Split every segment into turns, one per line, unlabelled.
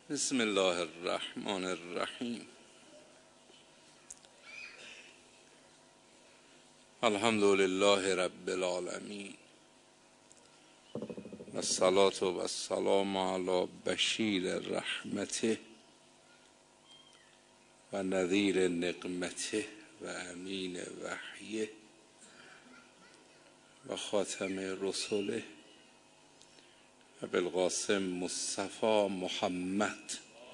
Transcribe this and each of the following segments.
بسم الله الرحمن الرحیم. الحمد لله رب العالمین و الصلاة و السلام علی بشیر رحمته و نذیر نقمته و امین وحیه و خاتم رسله و بالقاسم مصطفی محمد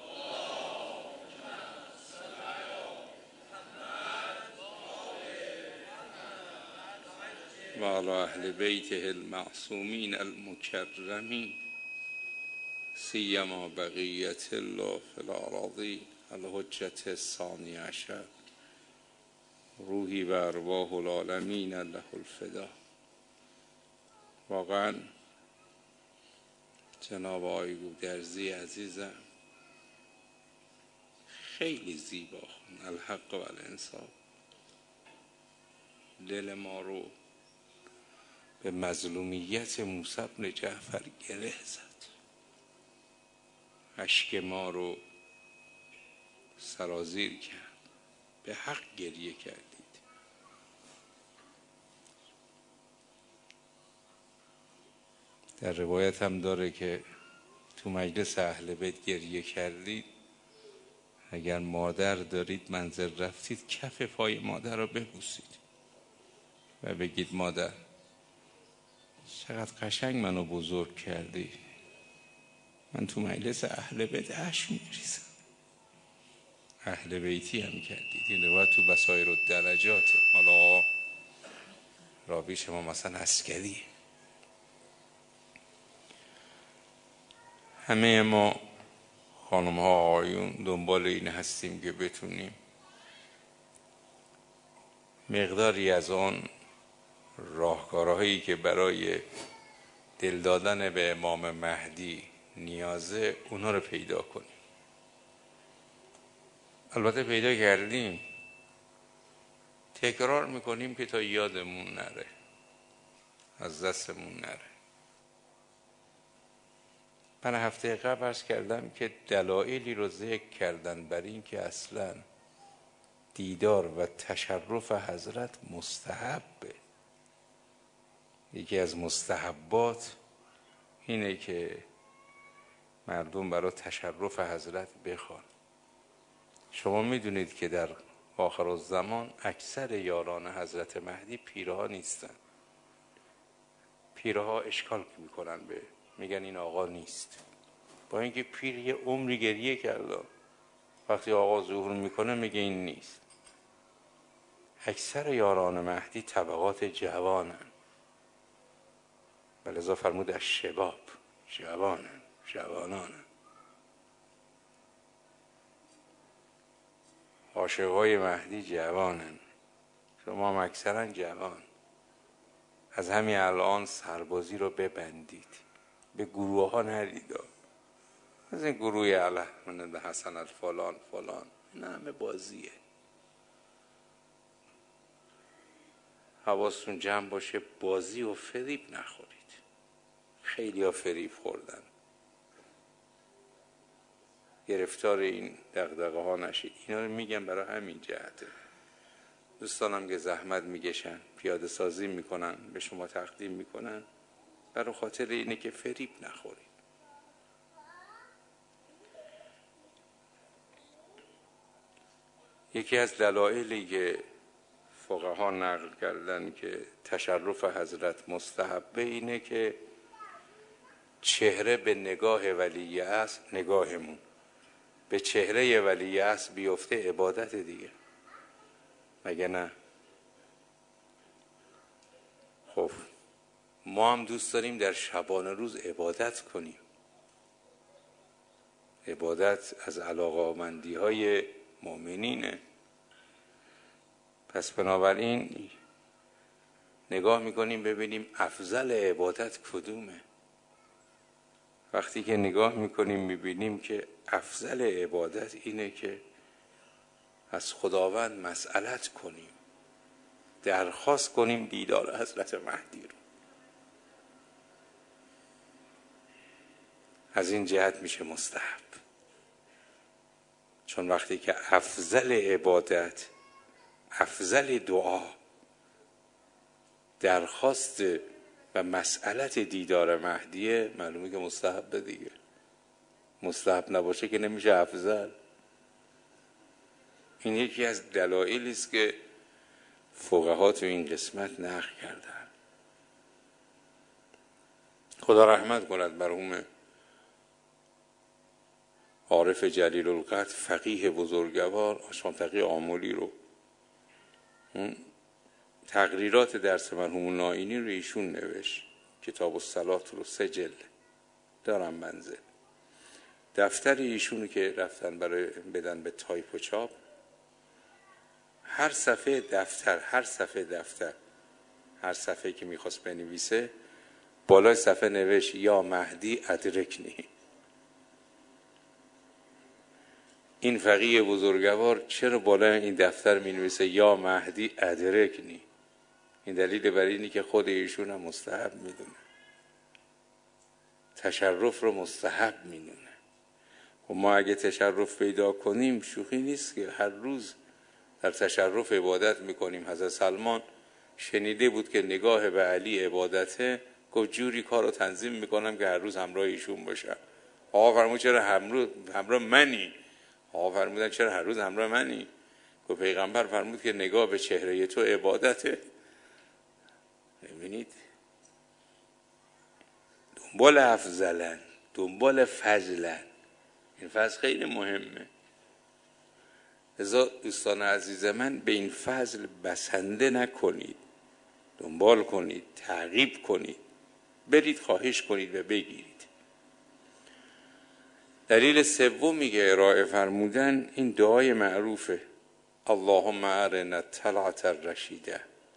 و علی اهل بیته المعصومین المکرمین سیما بقیت الله فی الأراضین الحجة الثانی عشر روحی و ارواح العالمین له الفدا. واقعا جناب آقای گودرزی عزیزم خیلی زیبا خوند الحق و الانصاف، دل ما رو به مظلومیت موسی بن جعفر گره زد، اشک ما رو سرازیر کرد، به حق گریه کردید. در روایت هم داره که تو مجلس اهل بیت گریه کردید، اگر مادر دارید منزل رفتید کف پای مادر رو ببوسید و بگید مادر چقدر قشنگ منو بزرگ کردی، من تو مجلس اهل بیت اشک میریزم. اهل بیتی هم کردید. این روایت تو بصائر الدرجات، حالا راوی شما مثلا عسکری. همه ما خانم ها آقایون دنبال این هستیم که بتونیم مقداری از آن راهکارهایی که برای دل دادن به امام مهدی نیازه اونا رو پیدا کنیم. البته پیدا کردیم، تکرار میکنیم که تا یادمون نره، از دستمون نره. من هفته قبل عرض کردم که دلایلی رو ذکر کردن بر این که اصلا دیدار و تشرف حضرت مستحبه. یکی از مستحبات اینه که مردم برای تشرف حضرت بخوان. شما میدونید که در آخر الزمان اکثر یاران حضرت مهدی پیرها نیستن. پیرها اشکال میکنن، میگن این آقا نیست، با اینکه پیر یه عمری گریه کرده، وقتی آقا ظهور میکنه میگه این نیست. اکثر یاران مهدی طبقات جوانن، ولذا فرمود از شباب، جوانانن. عاشقای مهدی جوانن، شما هم اکثرا جوان. از همین الان سربازی رو ببندید، به گروه ها نرید. از این گروه علیه حسن فلان این همه بازیه. حواستون جمع باشه بازی و فریب نخورید. خیلی ها فریب خوردن، گرفتار این دغدغه ها نشید. اینا رو میگم برای همین جهته. دوستانم که زحمت میکشن، پیاده سازی میکنن، به شما تقدیم میکنن، برای خاطر اینه که فریب نخورید. یکی از دلایلی که فقها نقل کردن که تشرف حضرت مستحبه اینه که چهره به نگاه ولی اصل، نگاهمون به چهره ولی اصل بیفته عبادت دیگه، مگه نه؟ خب ما هم دوست داریم در شبانه روز عبادت کنیم. عبادت از علاقه‌مندی های مؤمنینه. پس بنابراین نگاه میکنیم ببینیم افضل عبادت کدومه. وقتی که نگاه میکنیم میبینیم که افضل عبادت اینه که از خداوند مسئلت کنیم، درخواست کنیم دیدار حضرت مهدی رو. از این جهت میشه مستحب. چون وقتی که افضل عبادت، افضل دعا درخواست و مسئلت دیدار مهدیه، معلومه که مستحبه دیگه. مستحب نباشه که نمیشه افضل. این یکی از دلایلی است که فقها تو این قسمت نقل کردن. خدا رحمت کند مرحوم عارف جلیل القدر، فقیه بزرگوار، آشان فقیه آملی رو، تقریرات درس مرحوم نائینی رو ایشون نوشت. کتاب الصلات رو 3 جلد دارم منزل. دفتر ایشونو که رفتن برای بدن به تایپ و چاپ، هر صفحه دفتر که میخواست بنویسه بالای صفحه نوشت یا مهدی ادرکنی. این فقیه بزرگوار چرا بالای این دفتر مینویسه یا مهدی ادرکنی؟ این دلیل بر اینی که خود ایشون هم مستحب میدونه، تشرف رو مستحب میدونه. و ما اگه تشرف پیدا کنیم، شوخی نیست که هر روز در تشرف عبادت میکنیم. حضرت سلمان شنیده بود که نگاه به علی عبادته، گفت جوری کار رو تنظیم میکنم که هر روز همراه ایشون باشم. آقا فرمود چرا همراه منی؟ آقا فرمودن چرا هر روز همراه منی؟ گفت پیغمبر فرمود که نگاه به چهره تو عبادته. ببینید، دنبال افضلن، دنبال فضلن. این فضل خیلی مهمه. لذا دوستان عزیز من، به این فضل بسنده نکنید، دنبال کنید، تعقیب کنید، برید خواهش کنید و بگیرید. دلیل سومی که ارائه فرمودن این دعای معروفه: اللهم ارنا الطلعة الرشیده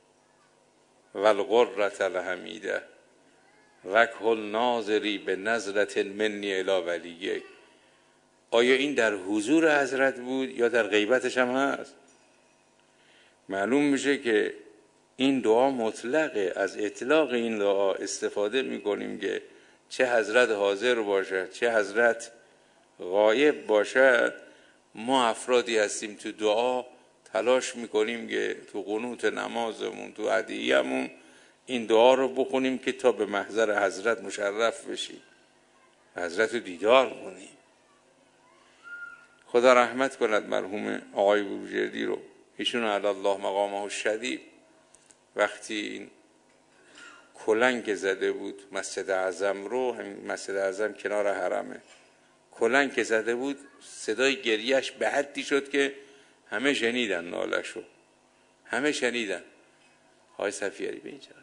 والغرة الحمیده وکه الناظری به نظرة منی الی ولیه. آیا این در حضور حضرت بود یا در غیبتش هم هست؟ معلوم میشه که این دعا مطلقه. از اطلاق این دعا استفاده میکنیم که چه حضرت حاضر باشد چه حضرت غایب باشد، ما افرادی هستیم تو دعا تلاش میکنیم که تو قنوت نمازمون، تو ادعیه‌مون این دعا رو بخونیم که تا به محضر حضرت مشرف بشیم، حضرت رو دیدار کنیم. خدا رحمت کند مرحوم آقای بروجردی رو، ایشون علی الله مقامه الشدید، وقتی این کلنگ زده بود مسجد اعظم رو، همین مسجد اعظم کنار حرمه، کلنگ زده بود، صدای گریهش به حدی شد که همه شنیدن نالشو، همه شنیدن. آقای صفیری به اینجا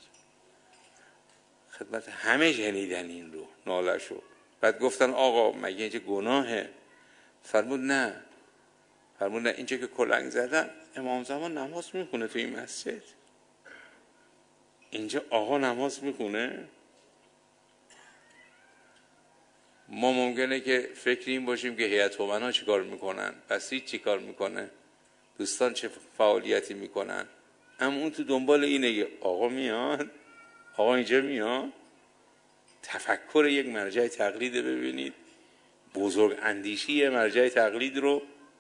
خدمت همه شنیدن این رو، نالشو. بعد گفتن آقا مگه اینجا گناهه؟ فرمود نه. فرمود نه، اینجا که کلنگ زدن امام زمان نماز میخونه تو این مسجد، اینجا آقا نماز میخونه. ما ممکنه که فکر این باشیم که هیئت امنا چی کار میکنن، بسیج چی کار میکنه، دوستان چه فعالیتی میکنن، اما اون تو دنبال اینه که آقا میاد، آقا اینجا میاد. تفکر یک مرجع تقلید ببینید، بزرگ اندیشی مرجع تقلید رو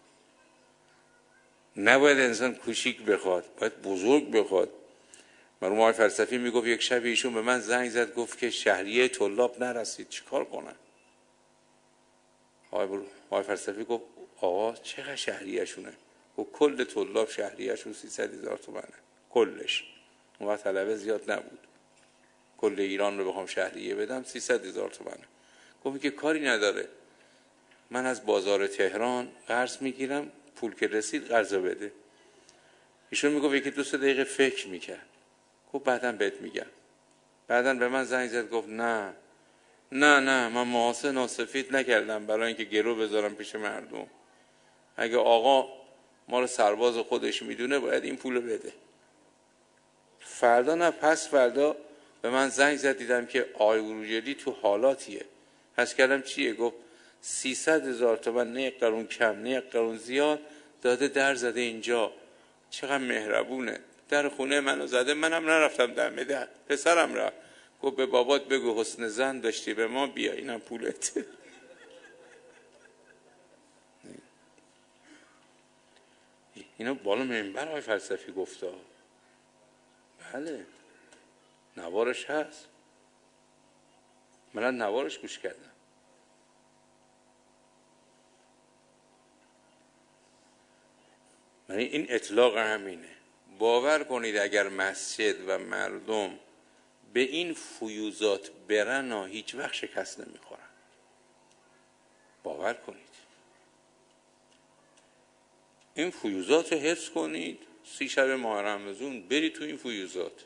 نباید انسان کوچیک بخواد، باید بزرگ بخواد. مرحوم آقای فلسفی میگفت یک شب ایشون به من زنگ زد، گفت که شهریه طلاب نرسید چیکار کنن؟ آقای فلسفی گفت آقا چقدر شهریه شونه؟ گفت کل طلاب شهریه شون 300,000 تومنه کلش. اون وقت طلبه زیاد نبود، کل ایران رو بخوام شهریه بدم 300,000 تومنه. گفت که کاری نداره، من از بازار تهران قرض میگیرم، پول که رسید قرض بده. ایشون میگفت یکی 2 دقیقه فکر میکرد، گفت بعداً بهت میگم. بعداً به من زنگ زد گفت نه من محاسن و سفید نکردم برای اینکه گرو بذارم پیش مردم. اگه آقا ما رو سرباز خودش میدونه باید این پول بده. فردا نه پس فردا به من زنگ زد، دیدم که آقای بروجردی تو حالاتیه. پس کردم چیه؟ گفت 300,000 تومان، نه یک قرون کم نه یک قرون زیاد داده، در زده اینجا. چقدر مهربونه. در خونه منو زده، منم نرفتم دم در، پسرم رفت. گفت به بابات بگو حسن ظن داشتی به ما، بیا اینم پولت. اینا بالا منبر های فلسفی گفتا. بله نوارش هست، من نوارش گوش کردم. یعنی این اطلاق همینه. باور کنید اگر مسجد و مردم به این فیوزات برن هیچ وقت شکست نمیخورن. باور کنید این فیوزات رو حفظ کنید، 30 شب ماه رمضان برید تو این فیوزات،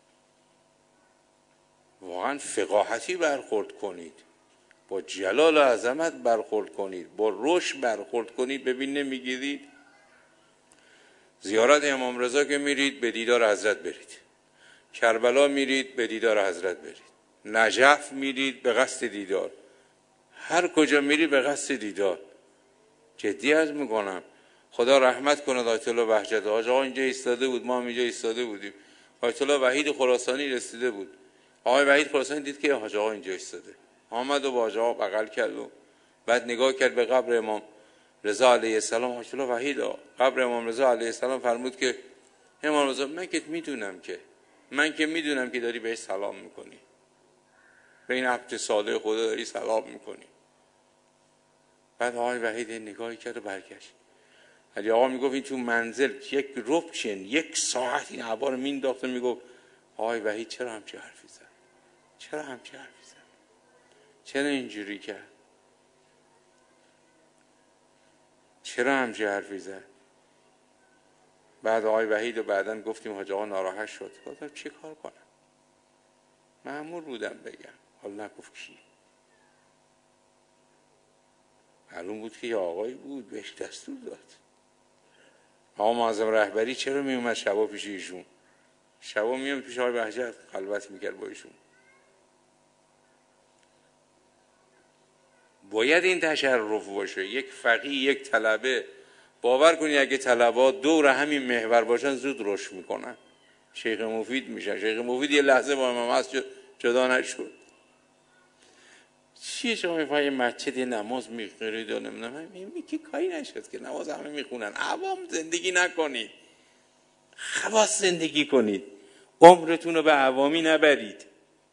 واقعا فقاهتی برخورد کنید، با جلال و عظمت برخورد کنید، با رشد برخورد کنید. ببین نمیگیرید زیارت امام رضا که میرید به دیدار حضرت برید، کربلا میرید به دیدار حضرت برید، نجف میرید به قصد دیدار، هر کجا میرید به قصد دیدار. جدی عرض میکنم. خدا رحمت کنه آیت الله وحجت. حاج آقا اینجا ایستاده بود، ما هم اینجا ایستاده بودیم. آیت الله وحید خراسانی رسیده بود. آقای وحید خراسانی دید که حاج آقا اینجا ایستاده، آمد و با حاج آقا بغل کرد و بعد نگاه کرد به قبر امام رضا علیه السلام. آیت الله وحید قبر امام رضا علیه السلام فرمود که امام رضا من که میدونم که داری بهش سلام میکنی، به این عبد صالح خدا داری سلام میکنی. بعد آقای وحید نگاهی کرد و برگشت. علی آقا میگفت این تو منزل یک ربچن 1 ساعت این هوا رو مینداخت و میگفت آقای وحید چرا همچه حرفی زد، چرا اینجوری کرد، چرا همچه حرفی زد. بعد آقای وحید و بعدن گفتیم حاج آقا ناراحت شد. گفتم چه کار کنم، مأمور بودم بگم، حالا نگفت کی. معلوم بود که یه آقایی بود بهش دستور داد. آقا معظم رهبری چرا می اومد شبا پیش ایشون؟ شبا می اومد پیش آقای بهجت خلوت میکرد با ایشون. باید این تشرف باشه. یک فقیه، یک طلبه، باور کنی اگه طلبا دور همین محور باشن زود رشد میکنن، شیخ مفید میشن. شیخ مفید یه لحظه با امام هست جدا نشد. چیه شما میفهمید مسجد نماز میخونید و نمیدونم که کاری نشد که نماز همه میخونن. عوام زندگی نکنید، خواص زندگی کنید، عمرتون رو به عوامی نبرید.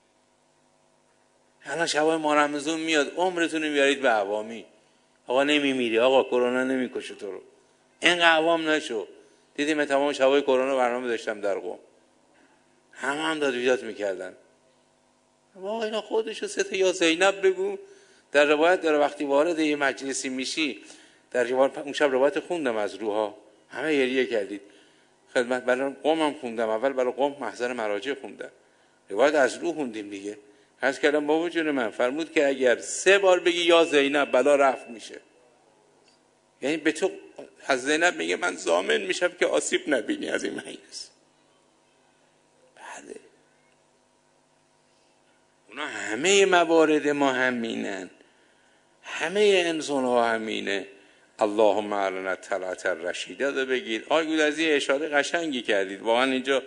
الان شبای ماه رمضان میاد، عمرتون رو میبرید به عوامی. آقا نمیمیری، آقا کرونا نمیکشه تو رو، اینقدر عوام نشو. دیدیم تمام شبای کرونا برنامه داشتم در قم، هم داد بیداد میکردن. واقعا اینا خودشو 3 تا یا زینب بگو. در روایت داره وقتی وارد یه مجلسی میشی، در روایت اون شب روایت خوندم از روها، همه گریه کردید. خدمت برای قم هم خوندم، اول برای قم محضر مراجع خوندم، روایت از روح خوندیم دیگه. عرض کردم بابا جون من، فرمود که اگر 3 بار بگی یا زینب بلا رفع میشه. یعنی به تو از زینب میگه من ضامن میشم که آسیب نبینی از این مجلس. بله اونا همه موارد ما همینن، همه انسان ها همینه. اللهم علنا طلعت الرشیده رو بگید. آقای گودرزی اشاره قشنگی کردید، واقعا اینجا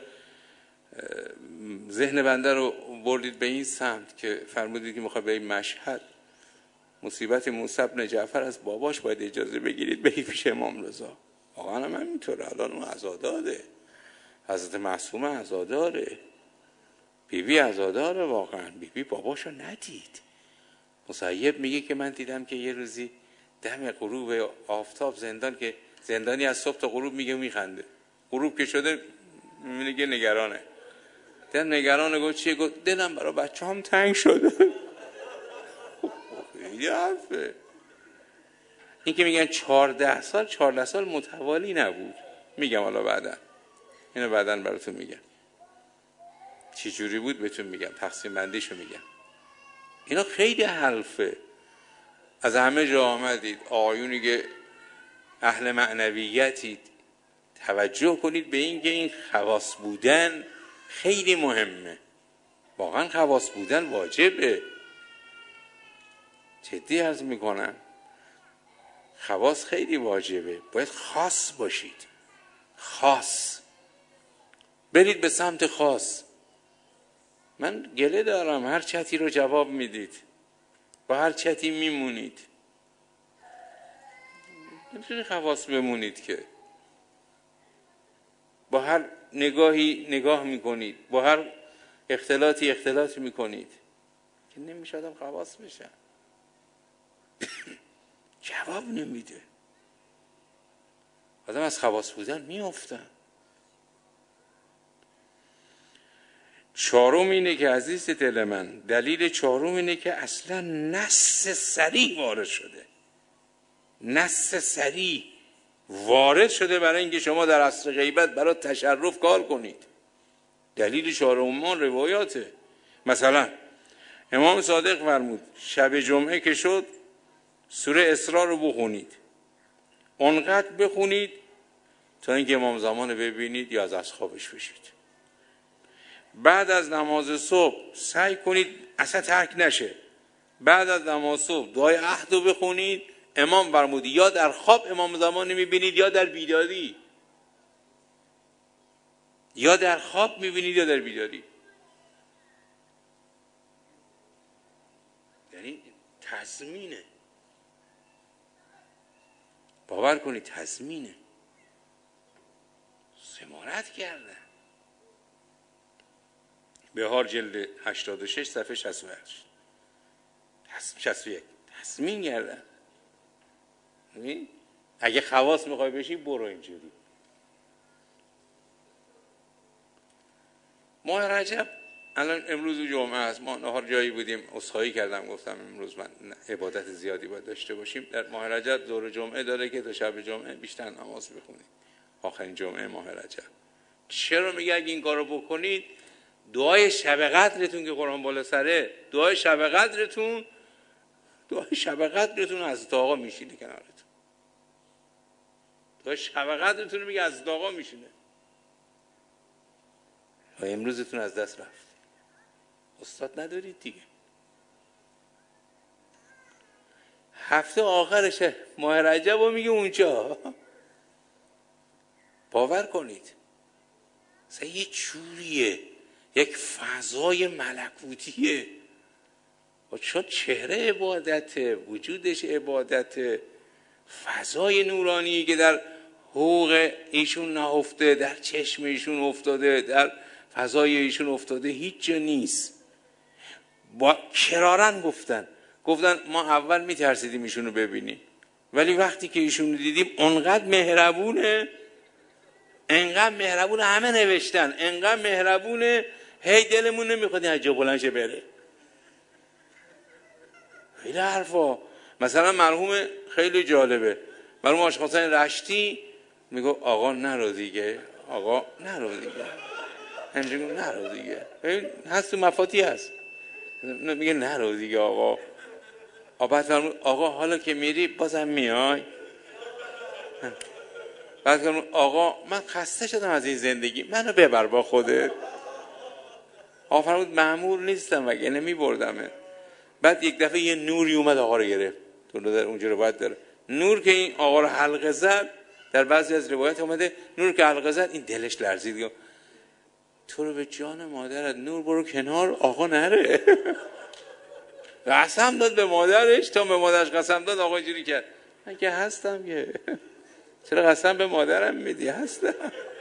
ذهن بنده رو بردید به این سمت که فرمودید که میخواد به این مشهد مصیبت موسی بن جعفر از باباش باید اجازه بگیرید بری پیش امام رضا. واقعا هم اینطوره. الان اون عزاداره، حضرت معصومه عزاداره، بیبی عزاداره. واقعا بیبی باباشو ندید. مسیب میگه که من دیدم که یه روزی دم غروب آفتاب زندانی از صبح تا غروب میگه میخنده، غروب که شده میگه نگرانه. دل نگرانه. گفت چیه؟ گفت دلم برای بچه‌هام تنگ شده. خیلی حرفه. این که میگن 14 سال متوالی نبود. میگم حالا بعدن، اینو بعدن براتون میگم چی جوری بود، بهتون میگم تقسیم بندیشو میگم. اینا خیلی حرفه. از همه جا آمدید، آقایونی که اهل معنویتید، توجه کنید به این که این خواص بودن خیلی مهمه. واقعا خواص بودن واجبه. جدی عرض میکنم، خواص خیلی واجبه. باید خاص باشید، خاص برید به سمت خاص. من گله دارم هر چتی رو جواب میدید، با هر چتی میمونید. نمیتونی خواص بمونید که. با هر نگاهی نگاه میکنید، با هر اختلاطی اختلاط میکنید که نمیشه آدم خواص بشه. جواب نمیده، آدم از خواص بودن میافتن. چهارم اینه که عزیز دل من، دلیل چهارم اینه که اصلا نص صریح وارد شده. نص صریح وارد شده برای اینکه شما در عصر غیبت برای تشرف کار کنید. دلیل چهارم ما روایاته. مثلا امام صادق فرمود شب جمعه که شد سوره اسراء رو بخونید، اونقدر بخونید تا اینکه امام زمان ببینید یا از خوابش بشید. بعد از نماز صبح سعی کنید اصلا ترک نشه. بعد از نماز صبح دعای عهد رو بخونید. امام فرمود یا در خواب امام زمان میبینید یا در بیداری. یا در خواب میبینید یا در بیداری. یعنی تضمینه. باور کنید تضمینه. ضمانت کرده. بهار جلد 86 صفحه 68 61 تضمین کردن. اگه خواص میخوای بشی برو اینجوری. ماه رجب الان امروز جمعه است، ما نهار جایی بودیم عذرخواهی کردم، گفتم امروز من عبادت زیادی باید داشته باشیم. در ماه رجب ظهر جمعه داره که تا شب جمعه بیشتر نماز بخونید، آخرین جمعه ماه رجب. چرا میگه اگه این کارو بکنید دعای شب قدرتون که قرآن بالا سره، دعای شب قدرتون از آقا میشینه کنارتون. دعای شب قدرتون میگه از آقا میشینه. و امروزتون از دست رفت، استاد ندارید دیگه. هفته آخرش ماه رجب رو میگه اونجا. باور کنید مثلا یه جوریه، یک فضای ملکوتیه، چون چهره عبادته، وجودش عبادته، فضای نورانی که در حوض ایشون نهفته، در چشم ایشون افتاده، در فضای ایشون افتاده، هیچ جا نیست. با کرارن گفتن ما اول میترسیدیم ایشونو ببینیم، ولی وقتی که ایشونو دیدیم انقدر مهربونه، همه نوشتن انقدر مهربونه هی دلمون نمیخواد از جا بلند شه بره. خیلی حرفا. مثلا مرحوم خیلی جالبه، مرحوم آشقاسان رشتی میگه آقا نرو دیگه، آقا نرو دیگه، همینجوری نرو دیگه. هست تو مفاتی هست، میگه نرو دیگه آقا. بعد آقا حالا که میری بازم میای. بعد آقا من خسته شدم از این زندگی، منو ببر با خودت. فرمود مأمور نیستم وگه نمیبردمه. بعد یک دفعه یه نوری اومد آقا رو گرفت. تو در اونجا رو باید داره نور که این آقا رو حلقه زد. در بعضی از روایت اومده نور که حلقه زد این دلش لرزید، تو رو به جان مادرت نور برو کنار، آقا نره. قسم داد به مادرش، تا به مادرش قسم داد آقا اینجوری کرد من که هستم که چرا قسم به مادرم میدی؟ هستم.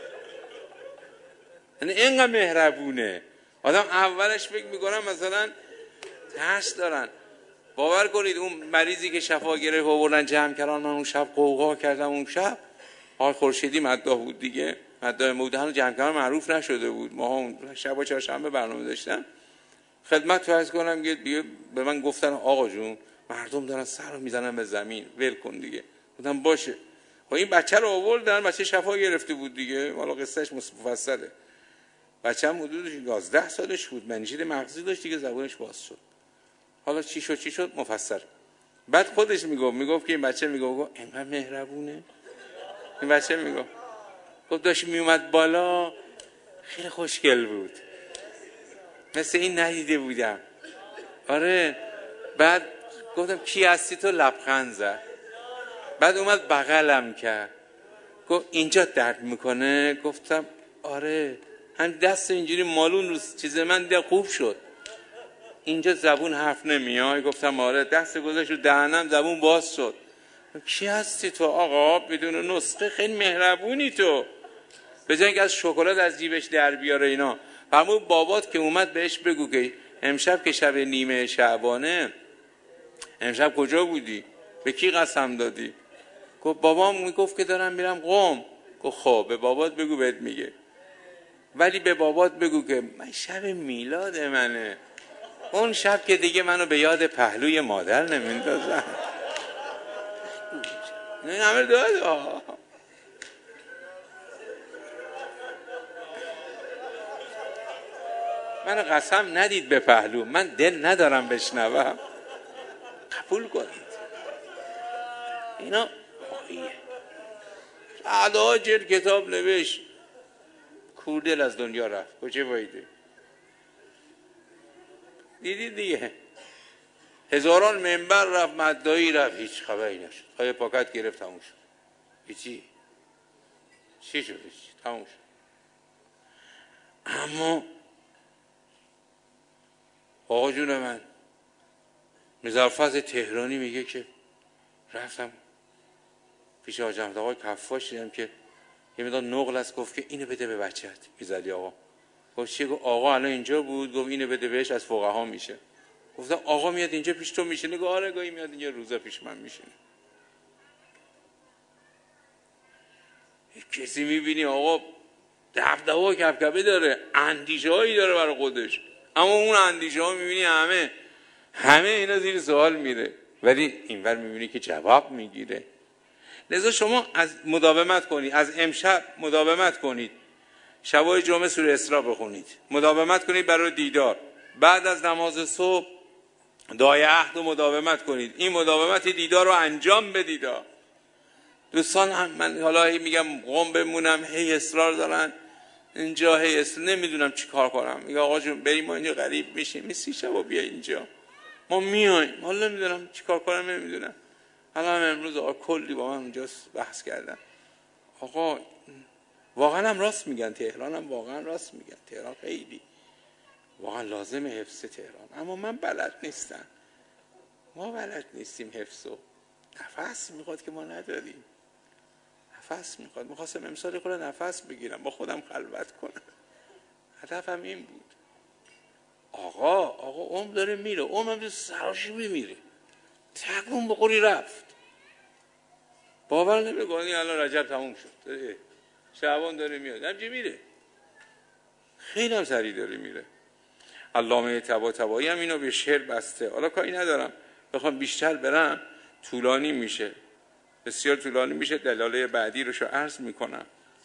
یعنی اینقدر مهربونه. آدم اولش فکر میکنم مثلا ترس دارن. باور کنید اون مریضی که شفا گرفت آوردن جمع کردن، من اون شب قوقا کردم. اون شب آقای خورشیدی مداح بود دیگه، مداح مودهن جمع کردن معروف نشده بود. ما اون شب چهارشنبه برنامه داشتم خدمت فرض کنم که به من گفتن آقا جون مردم دارن سر رو میزنن به زمین، ول کن دیگه. گفتم باشه. و این بچه رو آوردن، بچه شفا گرفته بود دیگه، والا قصهش مفصله. بچه‌م حدودش 11 سالش بود، منیژیت مغزی داشت دیگه، زبونش باز شد. حالا چی شد مفصل. بعد خودش میگفت که این بچه میگفت اینقدر مهربونه. این بچه میگفت داشت میومد بالا خیلی خوشگل بود، مثل این ندیده بودم. آره. بعد گفتم کی هستی تو؟ لبخند زد. بعد اومد بغلم کرد، گفت اینجا درد میکنه؟ گفتم آره. هم دست اینجوری مالون رو چیز من دیده خوب شد. اینجا زبون حرف نمیاد؟ گفتم آره. دست گذاشت رو دهنم، زبون باز شد. کی هستی تو؟ آقا بدون نسخه، خیلی مهربونی تو. به جای اینکه از شکلات از جیبش در بیاره اینا. فرمود بابات که اومد بهش بگو که امشب که شب نیمه شعبانه، امشب کجا بودی؟ به کی قسم دادی؟ گفت بابام میگفت که دارم میرم قم. گفت خب به بابات بگو بهت میگه، ولی به بابات بگو که من شب میلاد منه، اون شب که دیگه منو به یاد پهلوی مادر نمیندازن. این همه داد. منو قسم ندید به پهلو، من دل ندارم بشنوم. قبول کنید اینا واقعیه. بعدها جلد کتاب نوشت کوردل از دنیا رفت. کجا بایده؟ دیدید دیگه، هزاران منبر رفت، مدعی رفت، هیچ خبری نشد. پای پاکت گرفت، تموم شد. هیچی. چی شد؟ تموم شد. اما آقا جون من مظفر تهرانی میگه که رفتم پیش حاج احمد آقای کفاش، دیدم که یه مقدار نقل است، گفت که اینو بده به بچه‌ت. میزدی آقا. گفت چیه؟ گفت آقا الان اینجا بود، گفت اینو بده بهش، از فقها میشه. گفتم آقا میاد اینجا پیش تو میشینه؟ گفت آره گاهی میاد اینجا روزا پیش من میشینه. کسی میبینی آقا دبدبه و کبکبه داره، اندیشه هایی داره برای خودش، اما اون اندیشه ها میبینی همه اینا زیر سوال میره، ولی اینور میبینی که جواب میگیره. لذا شما از مداومت کنید، از امشب مداومت کنید، شبای جمعه سوره اسراء بخونید، مداومت کنید برای دیدار، بعد از نماز صبح دعای عهد رو مداومت کنید. این مداومت دیدار رو انجام بدید. دوستان هم من حالا میگم قم بمونم، هی اصرار دارن اینجا، هی نمیدونم چی کار کنم. میگه آقا جون بریم ما اینجا غریب میشیم، این 30 شب بیا اینجا. ما میایم، حالا نمیدونم چی کار کنم، نمیدونم. حالا امروز آقا کلی با من اونجا بحث کردن. آقا واقعا هم راست میگن، تهران هم واقعا راست میگن، تهران خیلی واقعا لازم حفظ تهران، اما من بلد نیستم. ما بلد نیستیم حفظو. نفس میخواد که ما نداریم. نفس میخواد. میخواستم امسال خود نفس بگیرم، با خودم خلوت کنم. هدفم این بود. آقا عمر داره میره، عمرم سراشیبی میره، تقوم بخوری رفت. باور نمیکنی الان رجب تموم شد، شعبان داره میاد، همچه میره، خیلی هم سریع داره میره. علامه طباطبایی هم اینو به شعر بسته. حالا کاری ندارم، بخوام بیشتر برم طولانی میشه، بسیار طولانی میشه. دلاله بعدی رو عرض میکنم.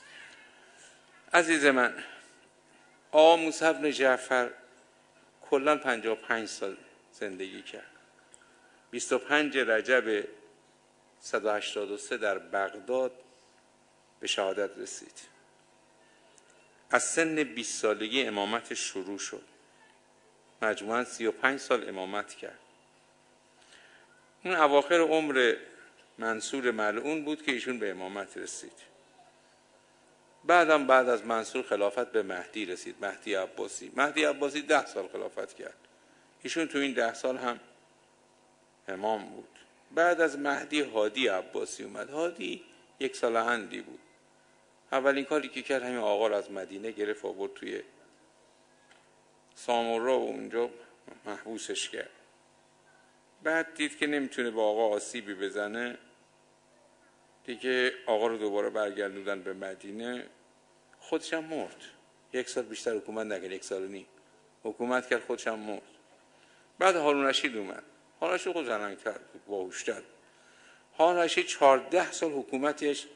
عزیز من، آقا موسی بن جعفر کلا 55 سال زندگی کرد. 25 رجب 183 در بغداد به شهادت رسید. از سن 20 سالگی امامت شروع شد. مجموعاً 35 سال امامت کرد. اون اواخر عمر منصور ملعون بود که ایشون به امامت رسید. بعد از منصور خلافت به مهدی رسید، مهدی عباسی. مهدی عباسی 10 سال خلافت کرد. ایشون تو این 10 سال هم امام بود. بعد از مهدی هادی عباسی اومد. هادی 1 سال اندی بود. اولین کاری که کرد همین آقا رو از مدینه گرفت آورد توی سامورا و اونجا محبوسش کرد. بعد دید که نمیتونه با آقا آسیبی بزنه، دیگه آقا رو دوباره برگردوندن به مدینه. خودش هم مرد. 1 سال بیشتر حکومت نکرد، 1 سال و نیم حکومت کرد، خودش هم مرد. بعد هارون رشید اومد. هارون رشید خود زرنگ‌تر بود، باهوش‌تر. هارون رشید 14 سال حکومتش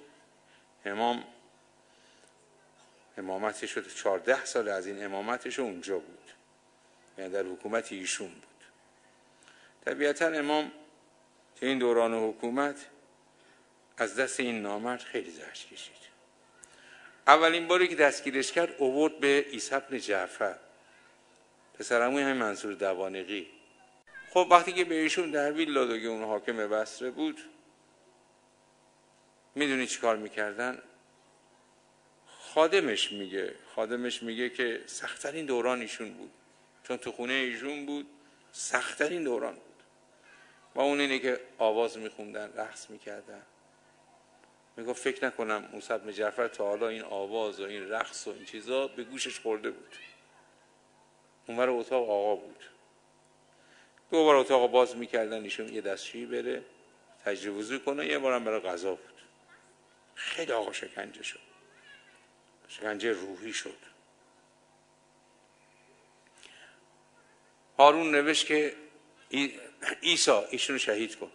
امامتش شد. 14 سال از این امامتش اونجا بود، یعنی در حکومت ایشون بود. طبیعتا امام تو این دوران حکومت از دست این نامرد خیلی زحمت کشید. اولین باری که دستگیرش کرد آورد به عیسی بن جعفر، پسرعموی همین منصور دوانقی. خب وقتی که به ایشون تحویل داد که اون حاکم بصره بود، میدونی چی کار میکردن؟ خادمش میگه که سخت‌ترین دوران ایشون بود، چون تو خونه ایشون بود، سخت‌ترین دوران بود. و اون اینه که آواز میخوندن، رقص میکردن میگفت فکر نکنم موسی بن جعفر تا حالا این آواز و این رقص و این چیزا به گوشش خورده بود. اونور اتاق آقا بود. دوبار اتاق باز میکردن ایشون یه دستشویی بره تجربه وضو کنه، یه بارم برای غذا بود. خیلی آقا شکنجه شد، شکنجه روحی شد. هارون نوشت که عیسی ایشونو شهید کن.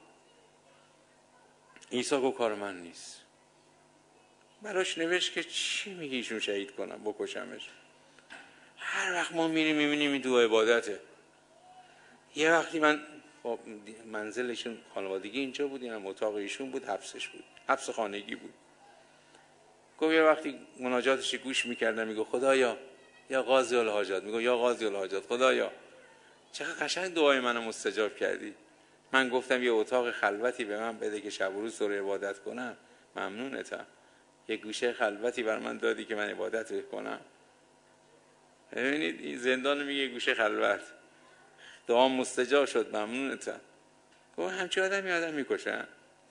عیسی گفت کار من نیست. براش نوشت که چی میگی ایشونو شهید کنم بکشمش؟ هر وقت ما میریم میبینیم این دو عبادته. یه وقتی من منزلشون خانوادگی اینجا بود، اینم اتاق ایشون بود، حبسش بود، حبس خانگی بود. گفت یه وقتی مناجاتش گوش میکردم میگه خدایا یا قاضی الحاجات، میگه یا قاضی الحاجات، خدایا چقدر قشنگ دعای منو مستجاب کردی. من گفتم یه اتاق خلوتی به من بده که شب و روز تو رو عبادت کنم، ممنونتم. یه گوشه خلوتی بر من دادی که من عبادت کنم. ببینید این زندان میگه گوشه خلوت، دعا مستجاب شد، ممنونتم. گفت همچین آدم میکشن.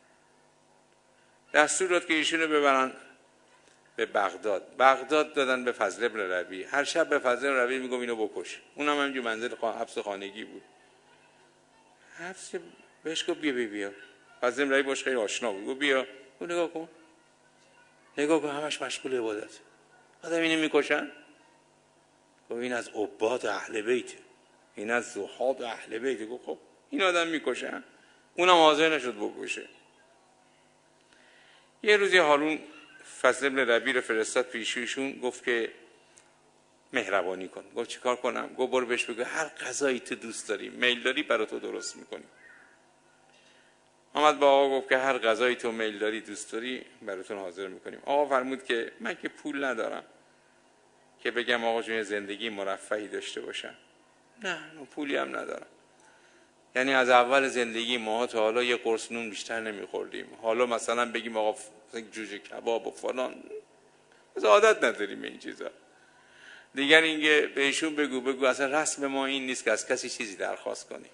دستور داد که ایشونو ببرن به بغداد دادن به فضل ابن ربیع. هر شب به فضل ابن ربیع میگم اینو بکش. اونم همینجور منزل حبس خانگی بود. حبس بهش گفت بیا. فضل ابن ربیع باش خیلی آشنا بود. گفت بیا. گفت نگاه کن همش مشغول عبادت. آدم اینو میکشن؟ گفت این از عباد اهل بیت، این از زهاد اهل بیت. گفت خب این آدم میکشن؟ اونم حاضر نشد بکشه. یه روزی هارون فضل ابن ربیع رو فرستاد پیششون، گفت که مهربانی کن. گفت چیکار کنم؟ گفت برو بهش بگو هر غذایی تو دوست داری میل داری برای تو درست میکنی. آمد با آقا گفت که هر غذایی تو میل داری دوست داری براتون حاضر میکنیم. آقا فرمود که من که پول ندارم که بگم آقا جون زندگی مرفهی داشته باشم، نه پولی هم ندارم. یعنی از اول زندگی ما تا حالا یه قرص نون بیشتر نمیخوردیم، حالا مثلا بگیم آقا جوجه کباب و فلان، از عادت نداریم این چیزا. دیگر اینکه بهشون بگو اصلا رسم ما این نیست که از کسی چیزی درخواست کنیم.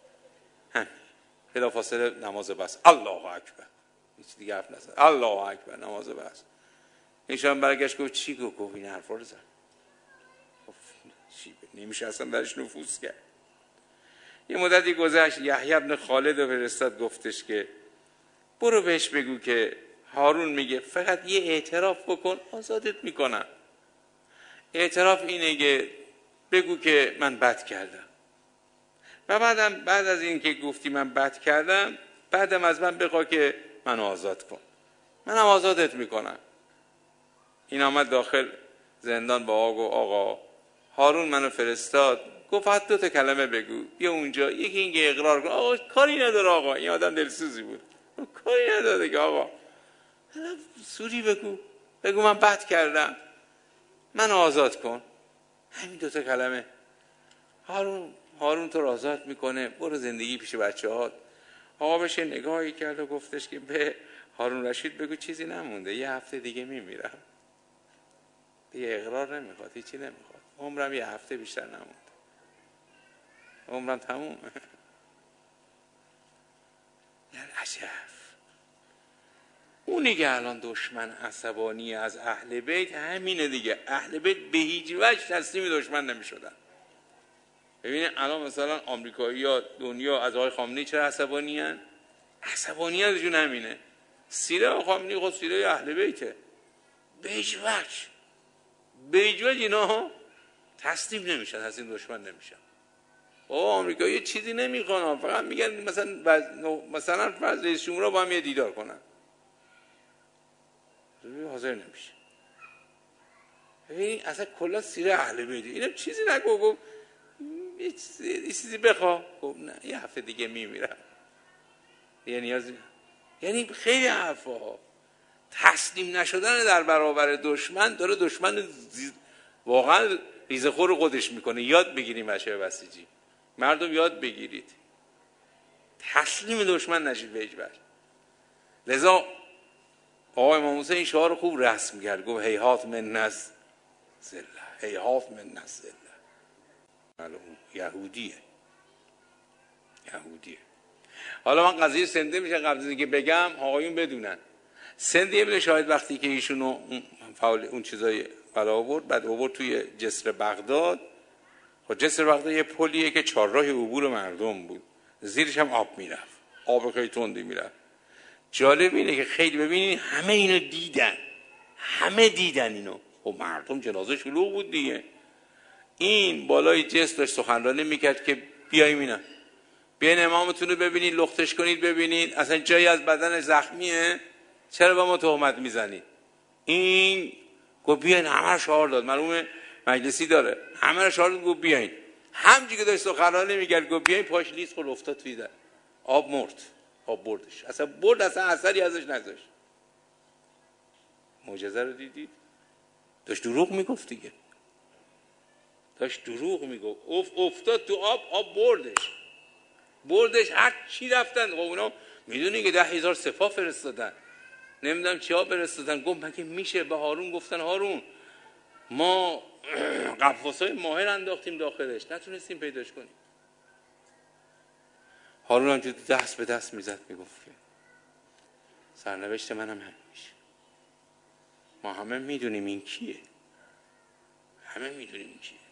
بلافاصله نماز بس، الله اکبر، هیچ دیگه حرف نزد، الله اکبر، نماز بس. ایشان برگشت گفت چی گفت این حرفا رو زد. نمیشه اصلا درش نفوذ کرد. یه مدتی گذشت، یحیی بن خالد رو فرستاد، گفتش که برو بهش بگو که هارون میگه فقط یه اعتراف بکن آزادت میکنم. اعتراف اینه که بگو که من بد کردم و بعد از این که گفتی من بد کردم، بعدم از من بخوا که منو آزاد کن، منم آزادت میکنم. این آمد داخل زندان با آقا هارون منو فرستاد، گفت فقط 2 کلمه بگو، بیا اونجا، یکی اینکه اقرار کن. آقا کاری نداره، آقا این آدم دلسوزی بود، کاری نداره که آقا سوری بگو من بد کردم، منو آزاد کن. همین 2 کلمه. هارون تو رو آزاد میکنه، برو زندگی پیش بچه‌هات. آقا بهش نگاهی کرد و گفتش که به هارون رشید بگو چیزی نمونده، یه هفته دیگه میمیرم، دیگه اقرار نمیخواد، هیچی نمیخواد، عمرم یه هفته بیشتر نمونده، عمرم تمومه. یعنی عجب. اونی که الان دشمن عصبانی از اهل بیت همینه دیگه. اهل بیت به هیچ وجه تسلیم دشمن نمیشدن. ببینید الان مثلا آمریکایی‌ها دنیا از آقای خامنه‌ای چرا عصبانی هستن؟ عصبانیتشون همینه. سیره آقای خامنه‌ای خود سیره اهل بیته. به هیچ وجه اینا تسلیم نمیشن، تسلیم دشمن نمیشن. آمریکایی چیزی نمیخوان، فقط میگن مثلا فرض رئیس جمهور با هم یه دیدار کنن، حاضر نمیشه. ببین اصلا کلا سیره اهل بیت اینم چیزی نگو، گفت یه چیزی بخوا، گفت نه یه هفته دیگه میمیرم، یه نیازی. یعنی خیلی حرفا تسلیم نشدن در برابر دشمن داره دشمن واقعا ریزخور خودش میکنه. یاد بگیریم بچه بسیجی، مردم یاد بگیرید تسلیم دشمن نشید به هیچ وجه. لذا آقای امام موسی این شعار رو خوب رسم کرد، گفت هیهات من نز زله، هیهات من نز زله. معلوم یهودیه. حالا من قضیه سنده میشه قبل از اینکه بگم آقایون بدونن. سندی ابن شاهد وقتی که ایشونو فعال اون چیزای بالا آورد، بعد آورد توی جسر بغداد. خب جسر بغداد یه پلیه که چهارراه عبور مردم بود، زیرش هم آب میرفت، آب خیلی تندی میرفت. جالب اینه که خیلی ببینید همه اینو دیدن، همه دیدن اینو. خب مردم جنازه شلوغ بود دیگه. این بالای جسر داشت سخنرانی میکرد که بیایم اینا، بیاین امامتون رو ببینید، لختش کنید ببینید اصلا جایی از بدن زخمیه، چرا با ما تهمت میزنید؟ این گفت بیاین، همه رو شعار داد، معلومه مجلسی داره، همه رو شعار داد، گفت بیاین. همچی که داشت سخنرانی میکرد گفت بیاین، پاش لیز خود افتاد توی در آب، مرد. آب بردش، اصلا برد، اصلا اثری ازش نذاشت. معجزه رو دیدید؟ داشت دروغ میگفت دیگه، داشت دروغ میگفت. افتاد تو آب، آب بردش. هر چی رفتن، خب اونا میدونی که 10,000 سپاه فرستادن، نمیدونم چیا فرستادن. گفت مگه میشه؟ به هارون گفتن هارون ما قفاسای ماهر انداختیم داخلش، نتونستیم پیداش کنیم. هارون هم دست به دست میزد میگفت که سرنوشت منم همین میشه. ما همه میدونیم این کیه، همه میدونیم این کیه.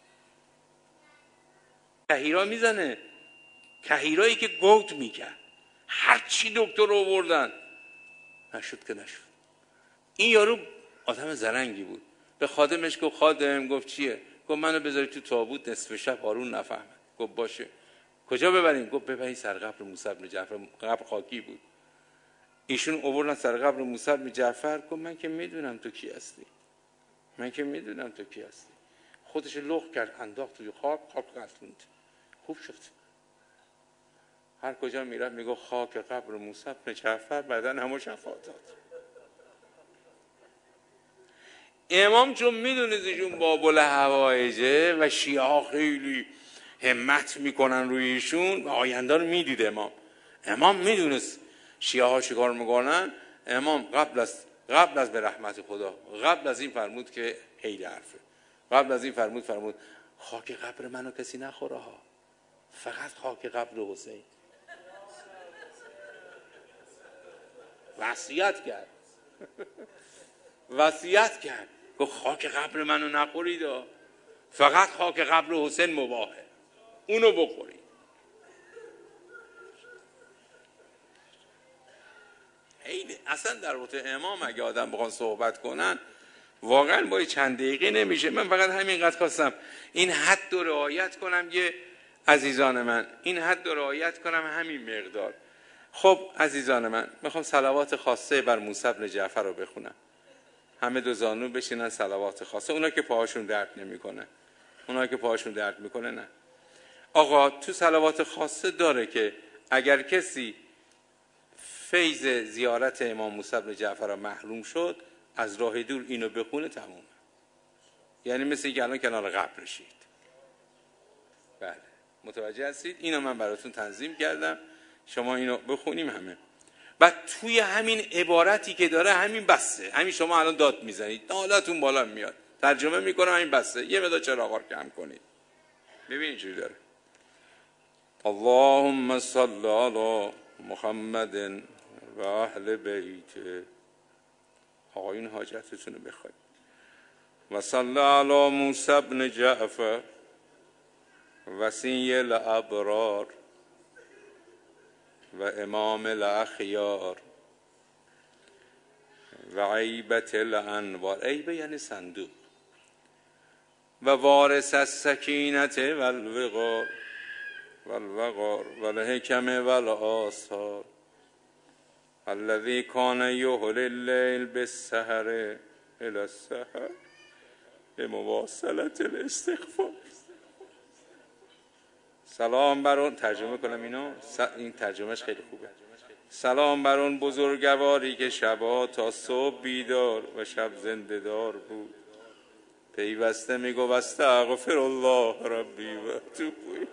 کهیرا میزنه، کهیرایی که گوت میکرد، هرچی دکتر رو آوردن نشد که نشد. این یارو آدم زرنگی بود. به خادمش گفت خادم، گفت چیه؟ گفت منو بذاری تو تابوت نصف شب، هارون نفهمد. گفت باشه. کجا ببریم؟ گفت ببرید سر قبر موسی بن جعفر، قبر خاکی بود. ایشون آوردن سر قبر موسی بن جعفر. گفت من که میدونم تو کی هستی، من که میدونم تو کی هستی. خودش لخ کرد، انداخت توی خاک قطوند. خوب شد. هر کجا میرفت میگه خاک قبر موسی بن جعفر بدن همو شفا داد. امام چون میدونید ایشون باب الحوائجه و شیعه ها خیلی همت میکنن روی ایشون و آینده رو میدید. امام میدونست شیعه ها چیکار میکنن. امام قبل از به رحمت خدا، قبل از این فرمود که خیلی حرفه، قبل از این فرمود خاک قبر منو کسی نخوره ها، فقط خاک قبر حسین. وصیت کرد که خاک قبر منو نخورید، فقط خاک قبر حسین مباهه، اونو بخورید. اصلا در مورد امام اگه آدم بخوان صحبت کنن واقعا با چند دقیقه نمیشه. من فقط همینقدر خواستم این حد رو رعایت کنم که عزیزان من، این حد رو رعایت کنم، همین مقدار. خب عزیزان من، میخوام صلوات خاصه بر موسی بن جعفر رو بخونم. همه دو زانو بشینن، صلوات خاصه. اونا که پاهاشون درد میکنه، نه. آقا تو صلوات خاصه داره که اگر کسی فیض زیارت امام موسی بن جعفر را محروم شد، از راه دور اینو بخونه تمومه. یعنی مثل اینکه الان کنار قبر شید. بله، متوجه هستید؟ اینو من براتون تنظیم کردم، شما اینو بخونیم همه. بعد توی همین عبارتی که داره همین بسه، همین شما الان داد میزنید، حالتون بالا میاد، ترجمه میکنم همین بسه، یه مقدار چراغا رو کم کنید. ببینید چجوری داره. اللهم صل علی محمد و اهل بیت. آقایون حاجتتون رو بخواید. و صل علی موسی بن جعفر وصی الابرار و امام الاخیار و عیبت الانوار. عیبه یعنی صندوق. و وارث السکینت و الوقار و الحکم و الآثار الذي كان يهل الليل بالسحر الى السحر بمواصلة الاستغفار. سلام بر اون، ترجمه کنم اینو، این ترجمهش خیلی خوبه. سلام بر اون بزرگواری که شبا تا صبح بیدار و شب زنده دار بود، پیوسته میگو استغفر الله ربی و اتوب الیه.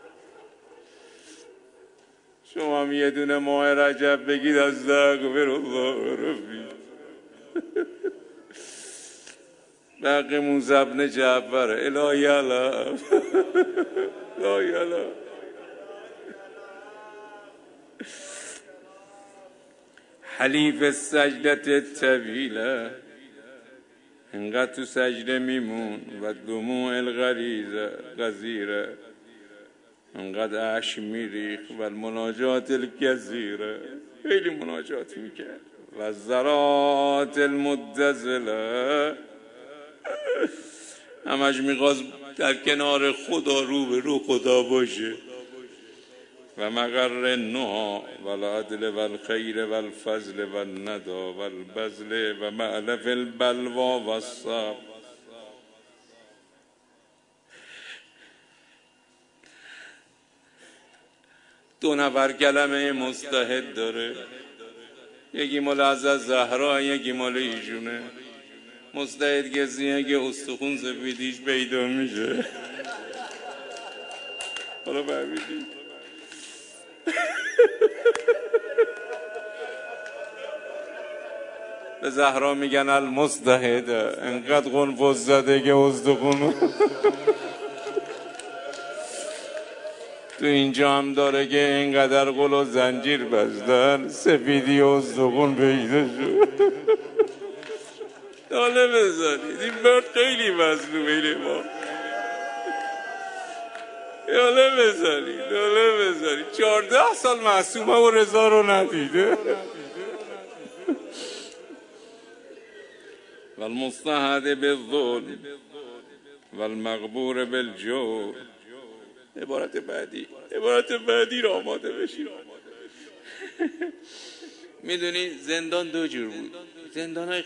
شما هم یه دونه ماه رجب بگید استغفر الله ربی. بقی موسی بن جعفر الهی علم الهی علم. حلیف سجدت طویله، انقدر تو سجده میمون و دموع الغریزه غزیره، انقدر اشک میریخ و المناجات الگزیره، خیلی مناجات میکرد و ذرات المدزله، همش میخواست در کنار خدا رو به رو خدا باشه. و مقر النهى والعدل والخیر والفضل والندى والبذل و مألف البلوى والصبر. دو نفر کلمه مستحد داره، یکی مال حضرت زهرا، یکی مال ایشونه. مستحد کسیه که استخون سفیدیش پیدا میشه. حالا فهمیدی؟ به زهرا میگن المستحده، انقدر قنفذ زده که استخون. تو اینجا هم داره که اینقدر قل و زنجیر بستن سفیدی و استخون پیدا شد. داله بزنید، این مرد خیلی مظلومه ما. داله بزنید 14 سال معصومه و رضا رو ندیده. والمستهد بالظلم والمغبور بالجور. عبارت بعدی رو آماده بشید. میدونی زندان دو جور بود. زندان‌های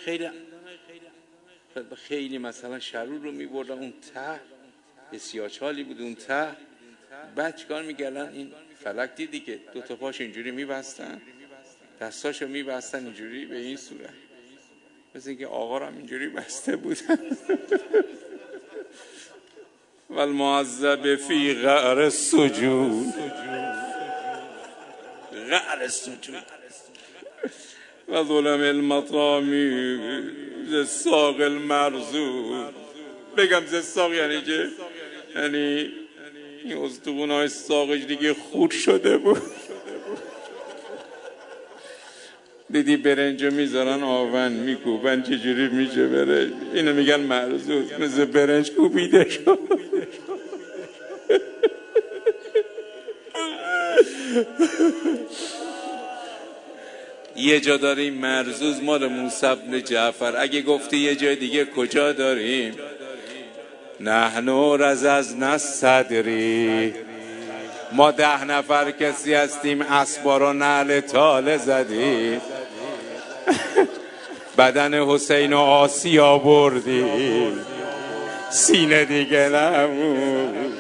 خیلی مثلا شرور رو می‌بردن اون ته، سیاه‌چالی بود اون ته. بعد چیکار می‌کردن؟ این فلک دیدی که دو تا پاش اینجوری می‌بستن، دستاشو می‌بستن اینجوری به این صورت، مثل اینکه آقا رو هم اینجوری بسته بودن. والمعذب فی غعر السجود و ظلم المطامی ز ساق المرزود. بگم ز ساق یعنی چه؟ یعنی این استخون‌های ساقش دیگه خورد شده بود. دیدی برنجو میذارن آون میکوبن چجوری میشه برنج، اینو میگن مرزود، مثل برنج کوبیده شد. یه جا داریم مرزوز مال موسی بن جعفر. اگه گفتی یه جای دیگه کجا داریم؟ نحن رززنا صدری، ما 10 نفر کسی هستیم اسبا رو نعل تاله زدیم، بدن حسین و آسیا بردیم، سینه دیگه نمون.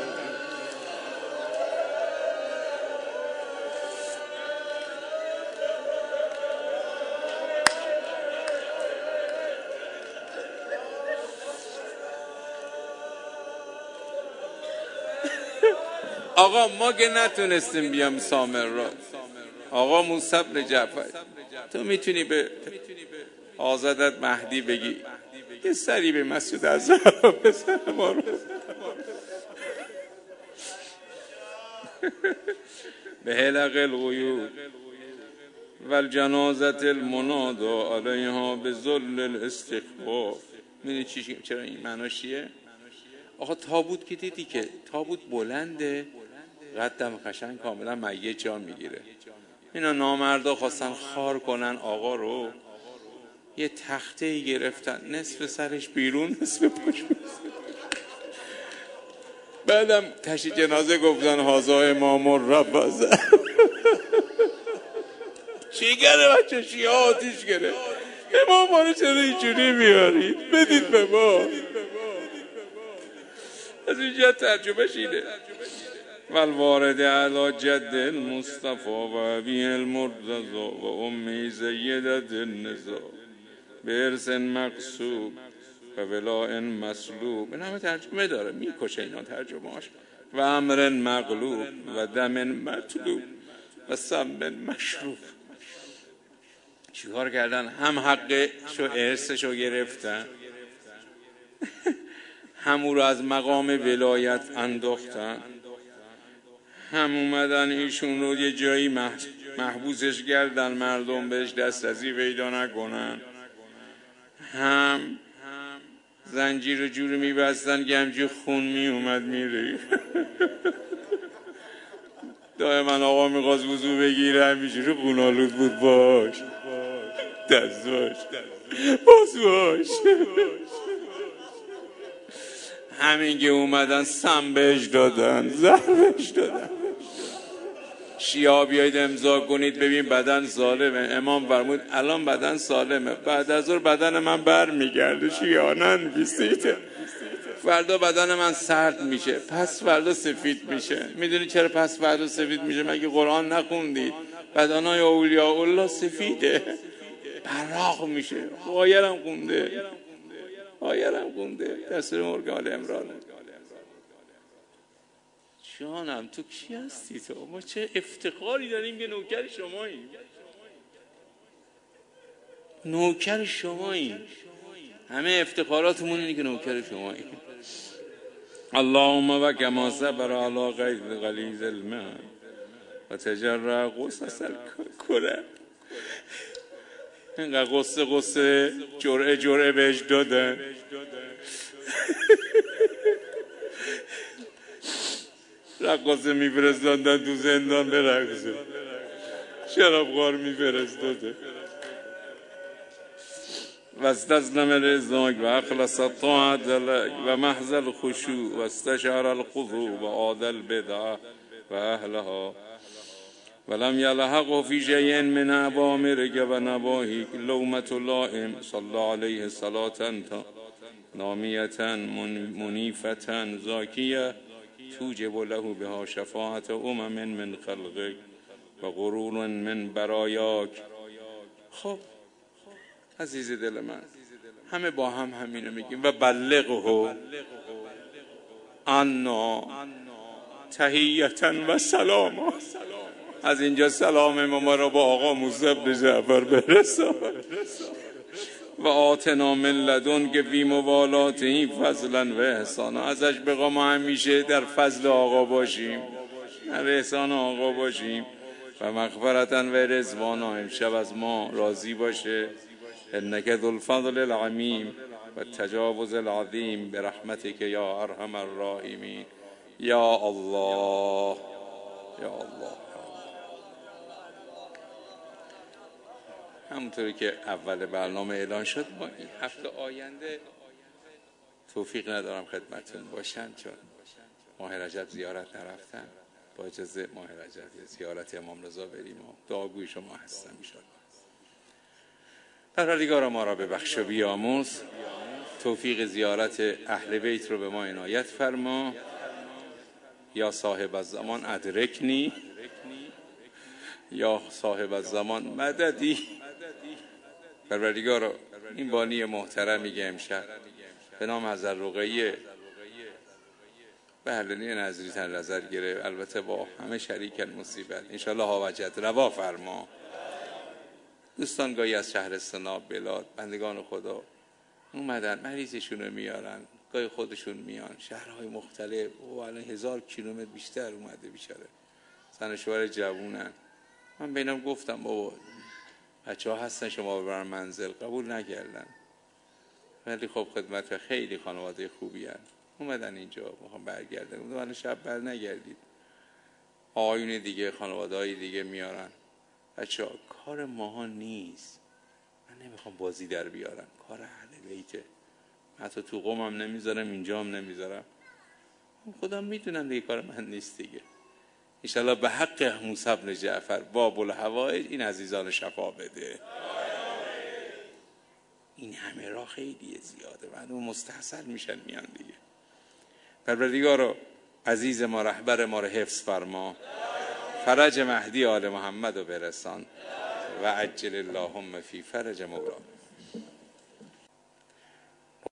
آقا ما که نتونستیم بیام سامر را، آقا موسی بن جعفر تو میتونی به آزادت مهدی بگی یه سری به مسعود اعظم بزن ما رو. به حلق الغیوب و الجنازت المنادا علیها به ذل الاستخفاف. میدونی چرا این معناش چیه؟ آقا تابوت که دیدی که تابوت بلنده، قدم قشنگ کاملا میت جا میگیره. اینا نامردا خواستن خار کنن آقا رو، یه تخته گرفتن، نصف سرش بیرون نصف پاش. بعدم تشییع جنازه گفتن هازا امام الرب. چی گره بچه؟ شیعه آتیش گره. امام ما رو چرا اینجوری میارید؟ بدید به ما. از اینجا ترجمه شیده. والوارد علی جد المصطفى و ابی المرتضى و امی زیدت النساء برس مقصوب و ولاء مسلوب. این همه ترجمه داره، میکشه اینا ترجمهاش. و امر مغلوب و دم مطلوب و سم مشروب. چیکار کردن؟ هم حقشو ارثشو گرفتن، هم او رو از مقام ولایت انداختن، هم اومدن ایشون رو یه جایی
محبوسش کردن مردم بهش دسترسی پیدا نکنن، هم زنجیر رو جوری میبستن که همچین خون میومد میری. دائما آقا میخواست وضو بگیره همینجوری خونالود بود. باش دست باش باز باش. همین که اومدن سم بهش دادن، زهر بهش دادن. شیعه بیایید امضا کنید ببین بدن سالمه. امام فرمود الان بدن سالمه، بعد از ظهر بدن من بر میگرده. شیعه ننویسید فردا بدن من سرد میشه، پس فردا سفید میشه. میدونی چرا پس فردا سفید میشه؟ مگه قرآن نخوندید بدنهای اولیاء الله سفیده، براق میشه. آیرم خونده دستور مرگ آل عمرانه. جانم تو کی هستی تو؟ ما چه افتخاری داریم که نوکر شماییم. نوکر شماییم. همه افتخاراتمون اینه که نوکر شماییم. اللهم و کما صبر علی غیظ غلیظ الماء و تجرع غصص الکره. اینقدر غصه جرعه بهش دادن. رقاصه میفرستاندن تو زندان برقصه، شرابخوار میفرستاده. و استسلم لرضاک و اخلص الطاعت لک و محض الخشوع و استشعر الخضوع و عاد البدعه و اهلها ولم یلحقه فی شیء من اوامرک و نواهیک لومة لائم. صلی علیه صلاة نامیة منیفة زاکیه توجب له بها شفاعت من خلقک و غرور من برایاک. خب عزیز دل من، همه با هم همینو میگیم. و بلغه عنا تحیة و سلاما. از اینجا سلام ما را با آقا موسی بن جعفر برسان. و آتنا من لدنک فی موالاته فضلا و احسانا. ازش بگو ما همیشه در فضل آقا باشیم، در احسان آقا باشیم. و مغفرتا و رضوانا، امشب از ما راضی باشه. انک ذو الفضل العمیم و التجاوز العظیم برحمتک یا ارحم الراحمین. یا الله یا الله. همونطوری که اول برنامه اعلان شد، ما این هفته آینده توفیق ندارم خدمتتون باشن، چون ماه رجب زیارت نرفتن. با اجازه ماه رجب زیارت امام رضا بریم و دعاگوی شما هستم انشاءالله. پروردگار ما را ببخش و بیامرز. توفیق زیارت اهل بیت رو به ما عنایت فرما. یا صاحب الزمان ادرکنی، یا صاحب الزمان مددی. پروردگار این بانی محترمی که امشب به نام حضرت رقیه به اهلنی نظری تن نظر گرفت، البته با همه شریک مصیبت، انشاءالله حاوجت روا فرما. دوستان گاهی از شهرستان بلاد بندگان خدا اومدن مریضشون رو میارن، گاهی خودشون میان شهرهای مختلف و الان 1000 کیلومتر بیشتر اومده بیچاره، زن و شوهر جوونن. من بینم گفتم بابا بچه ها هستن شما ببرن منزل، قبول نکردن. ولی خب خدمت خیلی خانواده خوبی هست، اومدن اینجا میخوام برگردن. من شب بر نگردید، آقایون دیگه خانواده های دیگه میارن. بچه ها کار ماها نیست، من نمیخوام بازی در بیارم، کار اهل بیته. حتی تو قومم نمیذارم، اینجا هم نمیذارم، خودم میدونم دیگه کار من نیست دیگه. انشالله به حق موسی بن جعفر باب الحوائج این عزیزان شفا بده. این همه راه خیلی زیاده، مردم مستحصل میشن میان دیگه. پروردگار عزیز ما رهبر ما رو حفظ فرما، فرج مهدی آل محمد رو برسان و عجل اللهم فی فرج مولا.